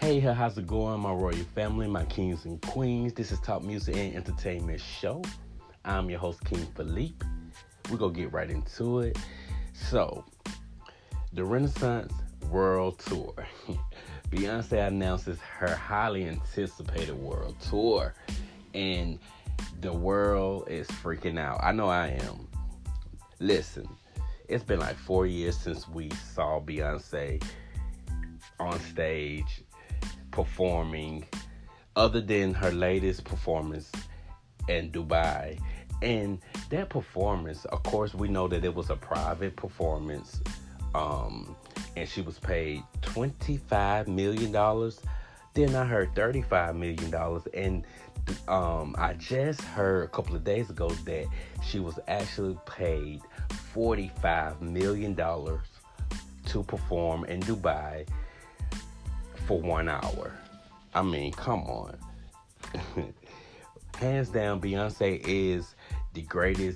Hey, how's it going, my royal family, my kings and queens? This is Top Music and Entertainment Show. I'm your host, King Philippe. We're going to get right into it. So, the Renaissance World Tour. Beyonce announces her highly anticipated world tour. And the world is freaking out. I know I am. Listen, it's been like 4 years since we saw Beyonce on stage performing, other than her latest performance in Dubai. And that performance, of course, we know that it was a private performance, and she was paid $25 million. Then I heard $35 million, and I just heard a couple of days ago that she was actually paid $45 million to perform in Dubai for 1 hour. I mean, come on. Hands down, Beyonce is the greatest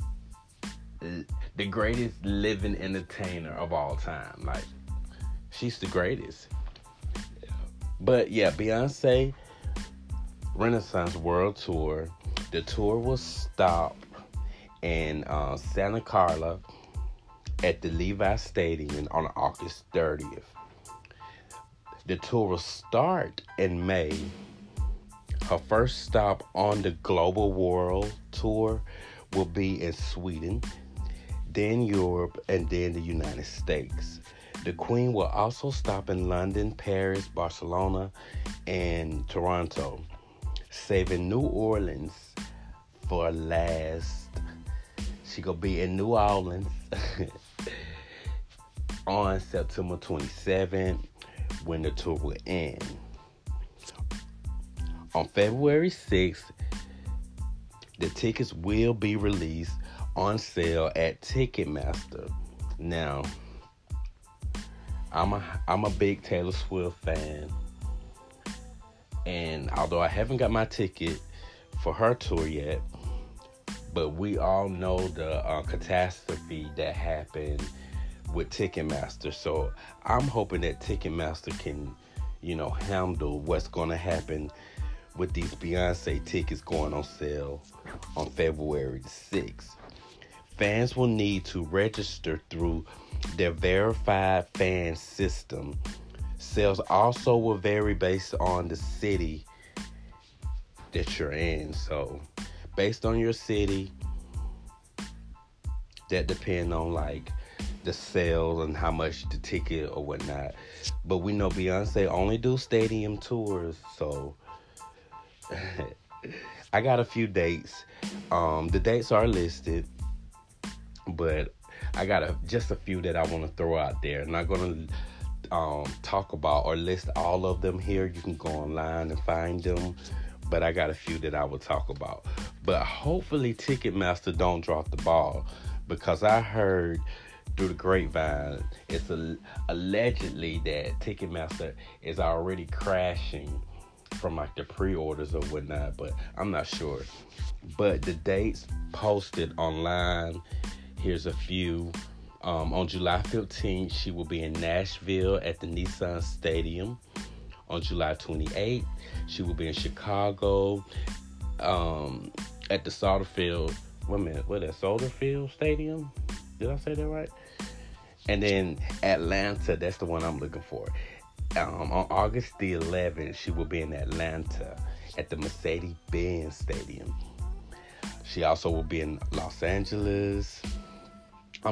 living entertainer of all time. Like, she's the greatest. But yeah, Beyonce Renaissance World Tour. The tour will stop in Santa Carla at the Levi Stadium on August 30th. The tour will start in May. Her first stop on the Global World Tour will be in Sweden, then Europe, and then the United States. The Queen will also stop in London, Paris, Barcelona, and Toronto, saving New Orleans for last. She gonna be in New Orleans on September 27th. When the tour will end. On February 6th, the tickets will be released on sale at Ticketmaster. Now, I'm a big Taylor Swift fan, and although I haven't got my ticket for her tour yet, but we all know the catastrophe that happened with Ticketmaster. So I'm hoping that Ticketmaster can, handle what's going to happen with these Beyonce tickets going on sale on February 6th. Fans will need to register through their verified fan system. Sales also will vary based on the city that you're in. So based on your city, that depends on the sales and how much the ticket or whatnot. But we know Beyonce only do stadium tours, so I got a few dates. The dates are listed, but I got just a few that I want to throw out there. I'm not going to talk about or list all of them here. You can go online and find them, but I got a few that I will talk about. But hopefully Ticketmaster don't drop the ball, because I heard through the grapevine, it's allegedly that Ticketmaster is already crashing from the pre-orders or whatnot, but I'm not sure. But the dates posted online, here's a few. On July 15th, she will be in Nashville at the Nissan Stadium. On July 28th, she will be in Chicago at the Soldier Field Stadium? Did I say that right? And then Atlanta, that's the one I'm looking for. On August the 11th, she will be in Atlanta at the Mercedes-Benz Stadium. She also will be in Las Vegas. On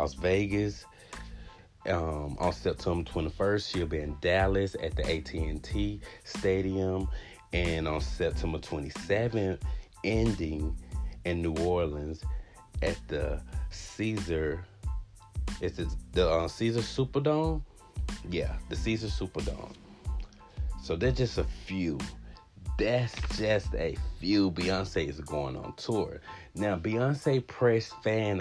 September 21st, she'll be in Dallas at the AT&T Stadium. And on September 27th, ending in New Orleans at the Caesar. Is it the Caesar Superdome? Yeah, the Caesar Superdome. So that's just a few. That's just a few. Beyonce is going on tour. Now, Beyonce press fan.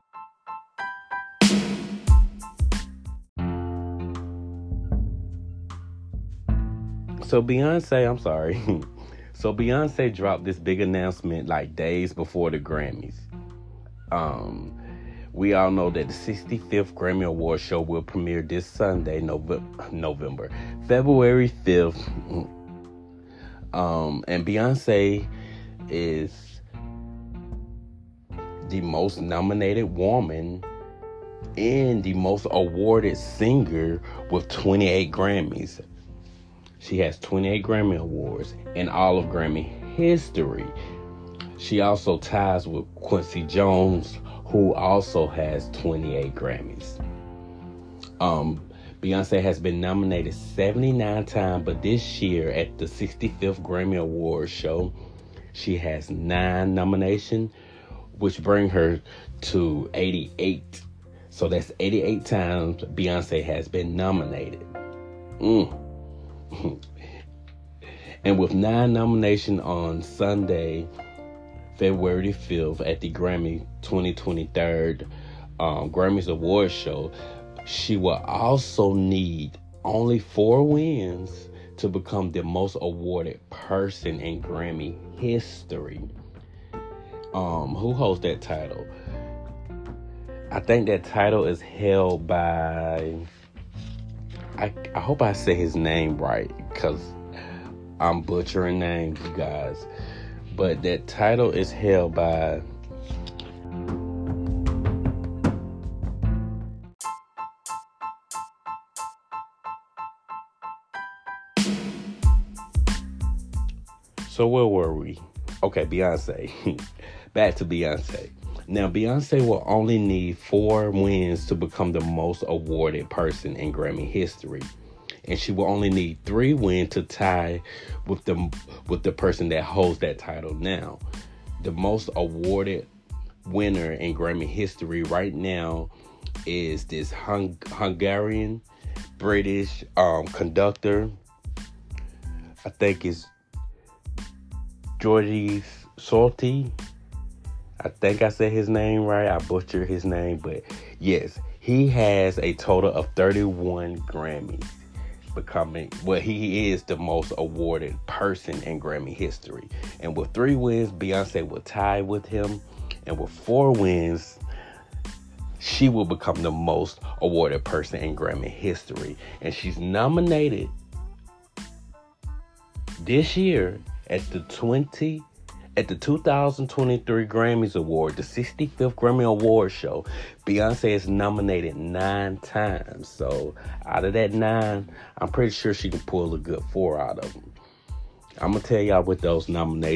So Beyonce dropped this big announcement days before the Grammys. We all know that the 65th Grammy Award show will premiere this Sunday, February 5th. And Beyonce is the most nominated woman and the most awarded singer with 28 Grammys. She has 28 Grammy Awards in all of Grammy history. She also ties with Quincy Jones, who also has 28 Grammys. Beyonce has been nominated 79 times, but this year at the 65th Grammy Awards show, she has 9 nominations, which bring her to 88. So that's 88 times Beyonce has been nominated. And with 9 nominations on Sunday, February 5th at the Grammy 2023 Grammys Awards show, she will also need only 4 wins to become the most awarded person in Grammy history. Who holds that title? I think that title is held by, I hope I say his name right, because I'm butchering names, you guys. But that title is held by So where were we? Okay, Beyonce. Back to Beyonce. Now, Beyonce will only need 4 wins to become the most awarded person in Grammy history. And she will only need 3 wins to tie with the person that holds that title now. The most awarded winner in Grammy history right now is this Hungarian British conductor. I think it's Georgi Solti. I think I said his name right. I butchered his name, but yes, he has a total of 31 Grammys, he is the most awarded person in Grammy history. And with 3 wins, Beyonce will tie with him, and with 4 wins, she will become the most awarded person in Grammy history. And she's nominated this year at the 2023 Grammys Award, the 65th Grammy Award show. Beyonce is nominated 9 times. So out of that 9, I'm pretty sure she can pull a good 4 out of them. I'm gonna tell y'all what the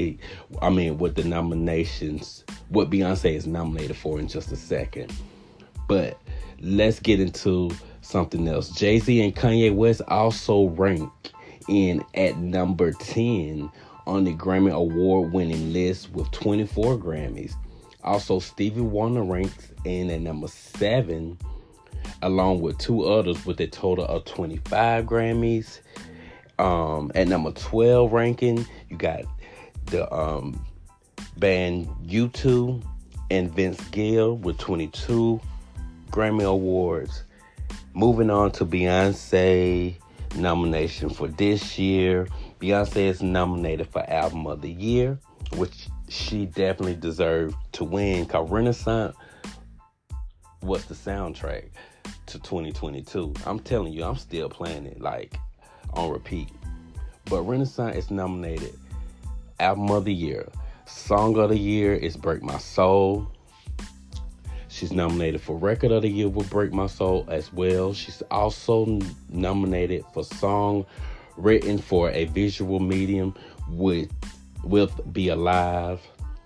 nominations, what Beyonce is nominated for in just a second. But let's get into something else. Jay-Z and Kanye West also rank in at number 10 on the Grammy Award-winning list with 24 Grammys. Also, Stevie Wonder ranks in at number 7, along with 2 others with a total of 25 Grammys. At number 12 ranking, you got the band U2 and Vince Gill with 22 Grammy Awards. Moving on to Beyonce nomination for this year. Beyonce is nominated for Album of the Year, which she definitely deserved to win, because Renaissance was the soundtrack to 2022. I'm telling you, I'm still playing it like on repeat. But Renaissance is nominated Album of the Year. Song of the Year is Break My Soul. She's nominated for Record of the Year with Break My Soul as well. She's also nominated for Song Written for a Visual Medium with Be Alive.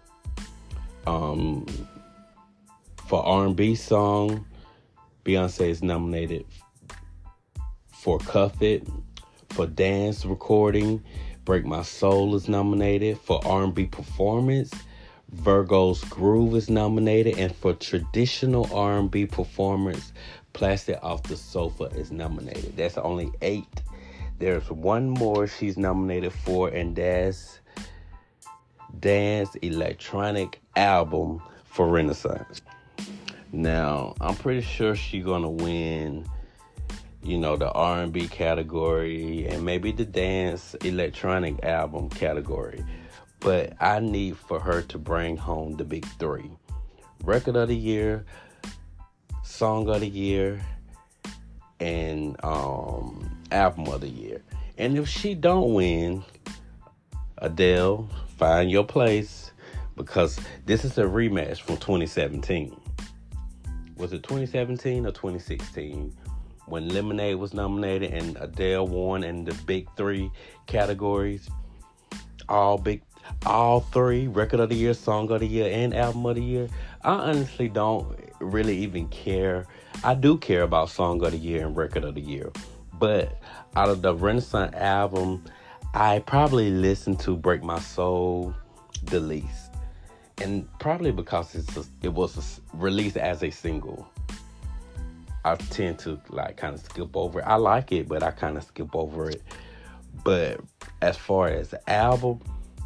For R&B song, Beyonce is nominated for Cuff It. For dance recording, Break My Soul is nominated. For R&B performance, Virgo's Groove is nominated. And for traditional R&B performance, Plastic Off the Sofa is nominated. That's only 8. There's one more she's nominated for, and that's Dance Electronic Album for Renaissance. Now, I'm pretty sure she's gonna win, the R&B category and maybe the Dance Electronic Album category. But I need for her to bring home the big 3. Record of the Year, Song of the Year, and Album of the Year. And if she don't win, Adele, find your place, because this is a rematch from 2017. Was it 2017 or 2016 when Lemonade was nominated and Adele won in the big three categories? All three: Record of the Year, Song of the Year, and Album of the Year. I honestly don't really even care. I do care about Song of the Year and Record of the Year, but out of the Renaissance album, I probably listened to Break My Soul the least. And probably because it was released as a single. I tend to kind of skip over it. I like it, but I kind of skip over it. But as far as the album,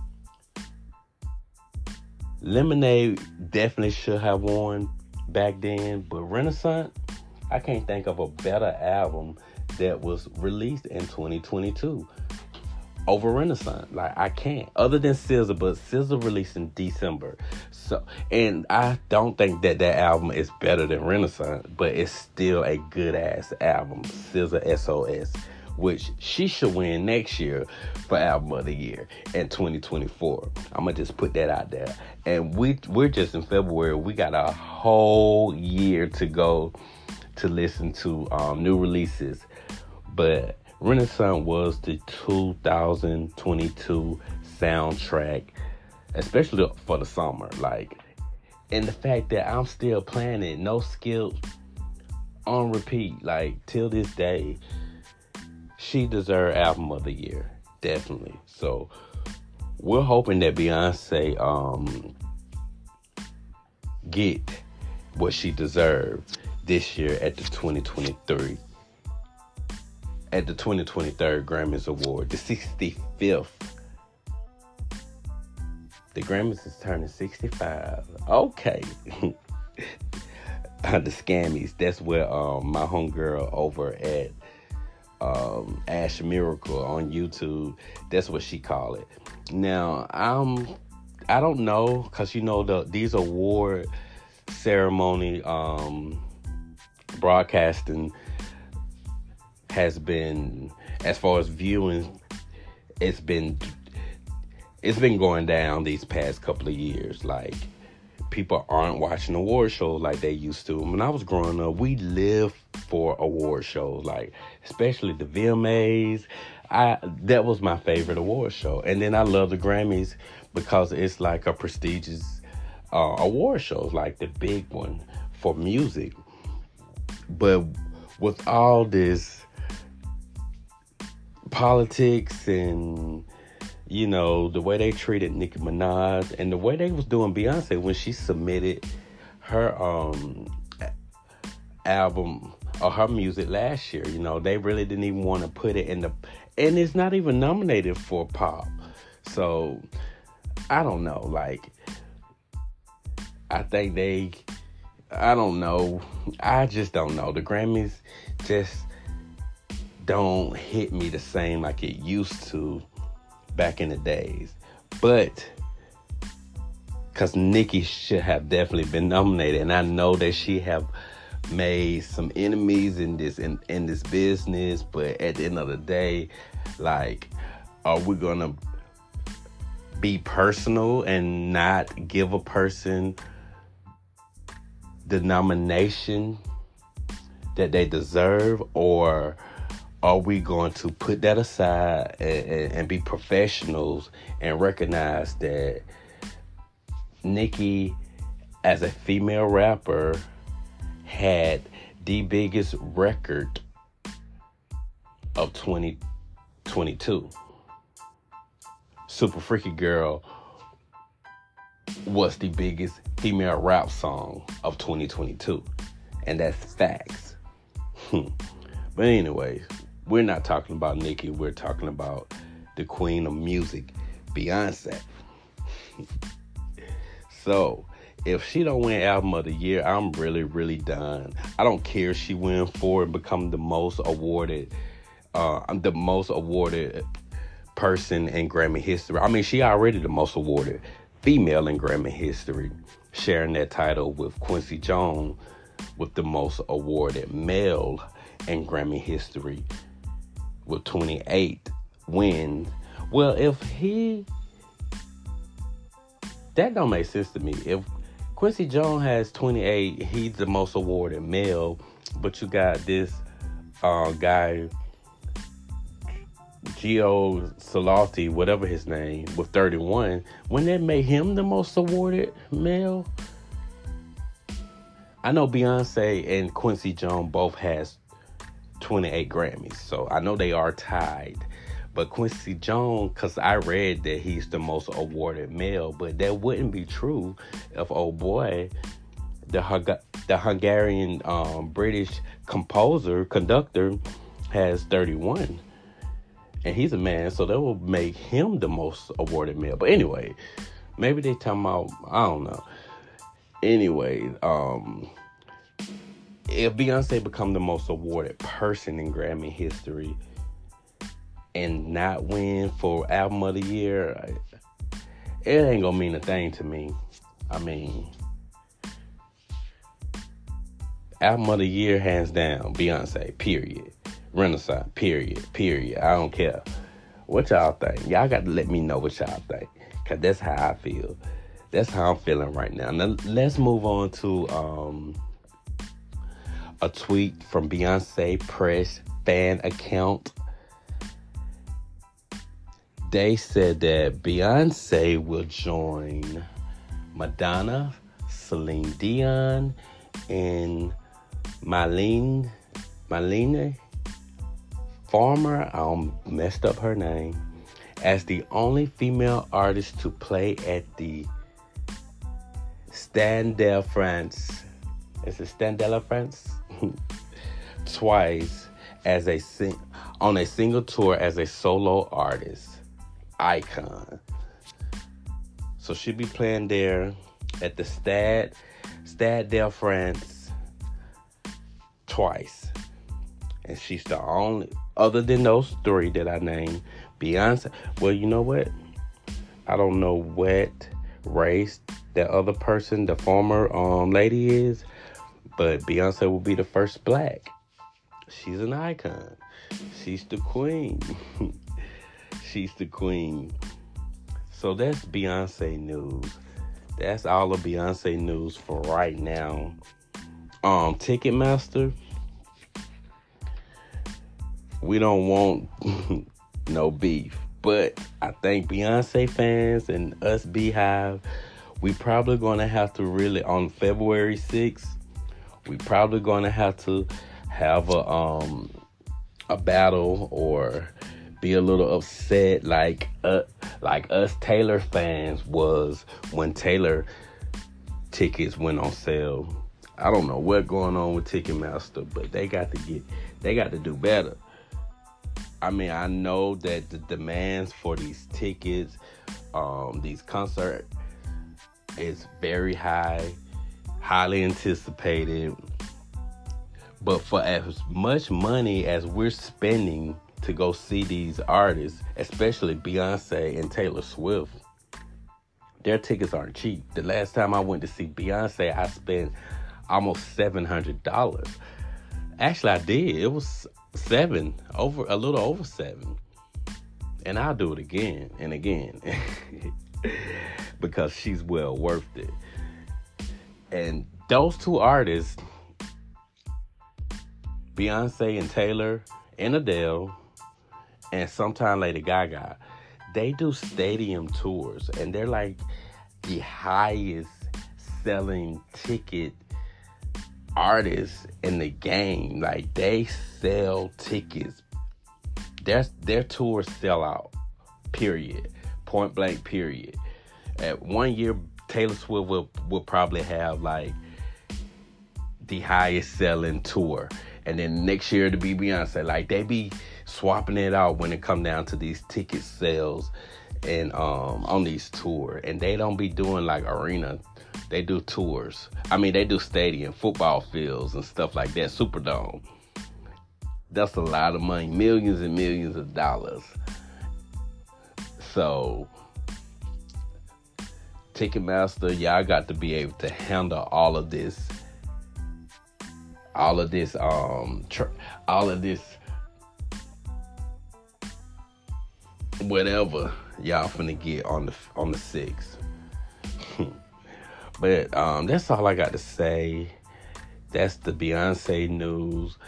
Lemonade definitely should have won back then. But Renaissance, I can't think of a better album that was released in 2022 over Renaissance. I can't. Other than SZA, but SZA released in December. So, and I don't think that album is better than Renaissance, but it's still a good ass album. SZA SOS, which she should win next year for Album of the Year in 2024. I'm gonna just put that out there. And we're just in February. We got a whole year to go to listen to new releases, but Renaissance was the 2022 soundtrack, especially for the summer. And the fact that I'm still playing it, no skips, on repeat, till this day, she deserves Album of the Year, definitely. So we're hoping that Beyonce get what she deserves this year at the 2023. At the 2023 Grammys Award, the 65th. The Grammys is turning 65. Okay. The Scammies. That's where my homegirl over at Ash Miracle on YouTube, that's what she call it. Now, I don't know, because these award ceremony broadcasting has been, as far as viewing, it's been going down these past couple of years. People aren't watching award shows like they used to. When I was growing up, we lived for award shows, especially the VMAs. That was my favorite award show. And then I love the Grammys because it's a prestigious award show, the big one for music. But with all this politics and the way they treated Nicki Minaj and the way they was doing Beyonce when she submitted her album or her music last year, they really didn't even want to put it and it's not even nominated for pop. So I don't know, I think I don't know. I just don't know. The Grammys just don't hit me the same like it used to back in the days. But because Nicki should have definitely been nominated, and I know that she have made some enemies in this business, but at the end of the day, are we gonna be personal and not give a person the nomination that they deserve, or are we going to put that aside and be professionals and recognize that Nicki, as a female rapper, had the biggest record of 2022? Super Freaky Girl was the biggest female rap song of 2022. And that's facts. But anyways, we're not talking about Nicki. We're talking about the queen of music, Beyonce. So, if she don't win Album of the Year, I'm really, really done. I don't care if she win 4 and become the most awarded person in Grammy history. I mean, she already the most awarded female in Grammy history, sharing that title with Quincy Jones with the most awarded male in Grammy history with 28 wins. Well, that don't make sense to me. If Quincy Jones has 28, he's the most awarded male, but you got this guy, Gio Salati, whatever his name, with 31. Wouldn't that make him the most awarded male? I know Beyonce and Quincy Jones both has 28 Grammys, so I know they are tied. But Quincy Jones, because I read that he's the most awarded male, but that wouldn't be true if old boy, the Hungarian British conductor, has 31. And he's a man, so that will make him the most awarded male. But anyway, maybe they talking about, I don't know. Anyway, if Beyonce become the most awarded person in Grammy history and not win for Album of the Year, it ain't gonna mean a thing to me. I mean, Album of the Year, hands down, Beyonce, period. Renaissance, period. I don't care what y'all think. Y'all got to let me know what y'all think, because that's how I feel. That's how I'm feeling right now. Now, let's move on to a tweet from Beyonce Press fan account. They said that Beyonce will join Madonna, Celine Dion, and Marlene Farmer, I messed up her name, as the only female artist to play at the Stade France. Is it Stade France? Twice on a single tour as a solo artist. Icon. So she'll be playing there at the Stade de France twice. And she's the only, other than those three that I named, Beyonce. Well, you know what? I don't know what race that other person, the former lady is, but Beyonce will be the first black. She's an icon. She's the queen. She's the queen. So that's Beyonce news. That's all of Beyonce news for right now. Ticketmaster, we don't want no beef, but I think Beyonce fans and us Beehive, we probably gonna have to really, on February 6th, we probably gonna have to have a battle or be a little upset like us Taylor fans was when Taylor tickets went on sale. I don't know what's going on with Ticketmaster, but they got to do better. I mean, I know that the demands for these tickets, these concerts, is very high, highly anticipated. But for as much money as we're spending to go see these artists, especially Beyonce and Taylor Swift, their tickets aren't cheap. The last time I went to see Beyonce, I spent almost $700. Actually, I did. It was a little over $7. And I'll do it again and again because she's well worth it. And those two artists, Beyonce and Taylor and Adele, and sometime Lady Gaga, they do stadium tours, and they're like the highest selling ticket artists in the game. Like, they sell tickets. Their tours sell out, period. Point blank, period. At 1 year, Taylor Swift will probably have like the highest selling tour. And then next year to be Beyonce. Like, they be swapping it out when it come down to these ticket sales and on these tours. And they don't be doing like arena. They do tours. I mean, they do stadium, football fields and stuff like that, Superdome. That's a lot of money, millions and millions of dollars. So, Ticketmaster, y'all got to be able to handle all of this all of this all of this whatever y'all finna get on the 6th. But that's all I got to say. That's the Beyonce news.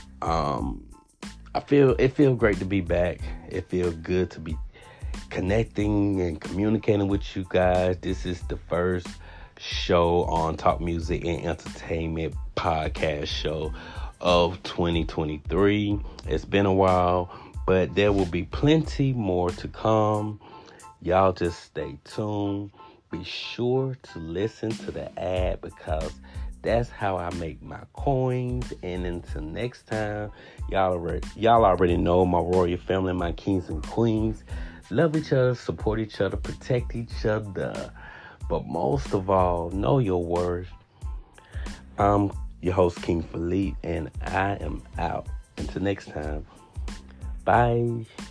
It feels great to be back. It feels good to be connecting and communicating with you guys. This is the first show on Talk Music and Entertainment podcast show of 2023. It's been a while, but there will be plenty more to come. Y'all just stay tuned. Be sure to listen to the ad because that's how I make my coins. And until next time, y'all already know my royal family, my kings and queens. Love each other, support each other, protect each other. But most of all, know your worth. I'm your host, King Philippe, and I am out. Until next time, bye.